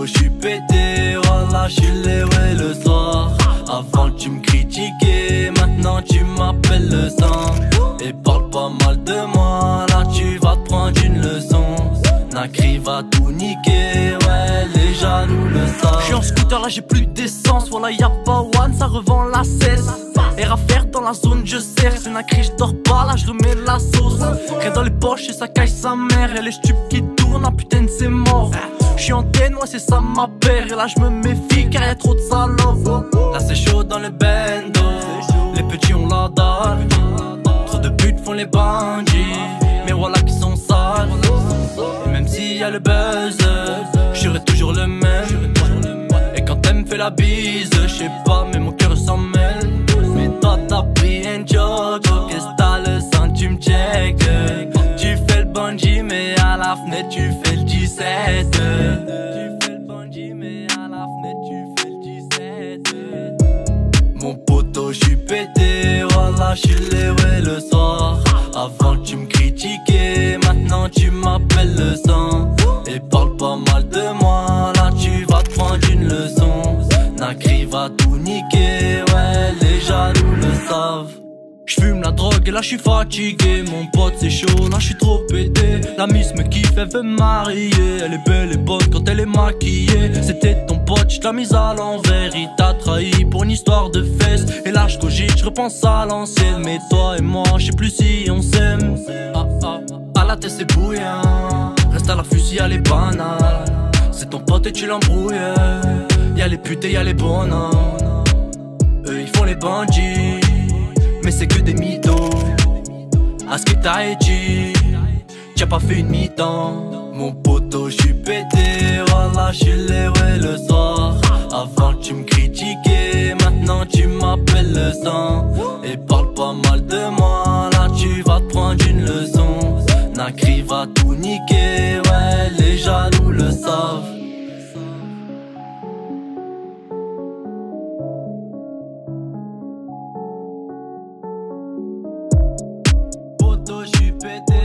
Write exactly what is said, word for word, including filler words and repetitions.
poto, j'suis pété, voilà, j'suis levé le soir. Avant tu me critiquais, maintenant tu m'appelles le sang. Et parle pas mal de moi, là tu vas te prendre une leçon. Nacri va tout niquer, ouais, les jaloux le savent. J'suis en scooter, là j'ai plus d'essence, voilà y'a pas one, ça revend la cesse. Et à faire dans la zone, je sers, c'est Nacri, j'dors pas, là j'remets la sauce. Rien dans les poches et ça cache sa mère, et les stupes qui tournent, ah putain c'est mort. J'suis en tête, moi c'est ça ma paire, et là j'me méfie car y'a trop de salopes. Là c'est chaud dans le bendo, les petits ont la dalle. Trop de putes font les bandits, mais voilà qui sont sales. Et même s'il y a le buzz, j'serai toujours le même. Et quand elle me fait la bise, j'sais pas mais mon cœur s'en mêle. Mais toi t'as pris un joke, qu'est-ce que t'as le sang, tu me check. Tu fais le bungee mais à la fenêtre tu fais le dix-sept. Tu fais le bungee mais à la fenêtre tu fais le dix-sept. Mon poteau j'suis pété, voilà j'suis levé le soir. Avant tu me critiquais, maintenant tu m'appelles le sang. Et parle pas mal de moi, là tu vas te prendre une leçon. Nacri va tout niquer, ouais les jaloux le savent. J'fume la drogue et là j'suis fatigué, mon pote c'est chaud, là j'suis trop pété. La miss me kiffe, elle veut me marier, elle est belle et bonne quand elle est maquillée. C'était ton pote, j't'ai mise à l'envers, il t'a trahi pour une histoire de fesses. Et là j'cogite, j'repense à l'ancienne, mais toi et moi j'sais plus si on s'aime. Ah ah, à la tête c'est bouillant, reste à la fusillade les banales. C'est ton pote et tu l'embrouilles, y'a les putes et y'a les bonhommes. Eux ils font les bandits, mais c'est que des mythos. À ce que t'as dit, t'as pas fait une mi-temps. Mon poteau j'suis pété, voilà j'suis levé le soir. Avant tu me critiquais, maintenant tu m'appelles le sang. Et parle pas mal de moi, là tu vas te prendre une leçon. Nacri va tout niquer, ouais les jaloux le savent. Poto, j'suis pété.